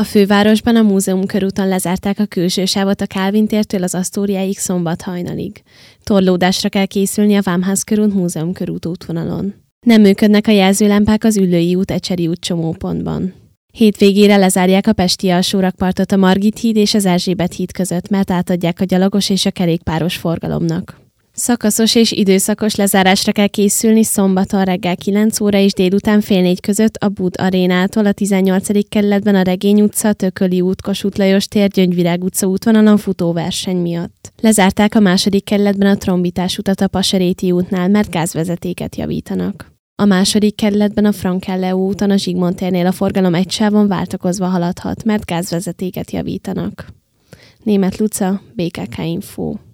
A fővárosban a Múzeum körúton lezárták a külső sávot a Kálvin tértől az Asztóriáig szombat hajnalig. Torlódásra kell készülni a Vámház körút Múzeum körút útvonalon. Nem működnek a jelzőlámpák az Üllői út Ecseri út csomópontban. Hétvégére lezárják a pesti alsórakpartot a Margit híd és az Erzsébet híd között, mert átadják a gyalogos és a kerékpáros forgalomnak. Szakaszos és időszakos lezárásra kell készülni szombaton reggel 9 óra és délután fél 4 között a Bud Arénától a 18. kerületben a Regény utca, Tököli út, Kossuth Lajos tér, Gyöngyvirág utca útvonalon futóverseny miatt. Lezárták a 2. kerületben a Trombitás utat a Pasaréti útnál, mert gázvezetéket javítanak. A 2. kerületben a Frankelle úton a Zsigmond térnél a forgalom egy sávon váltakozva haladhat, mert gázvezetéket javítanak. Németh Luca, BKK Info.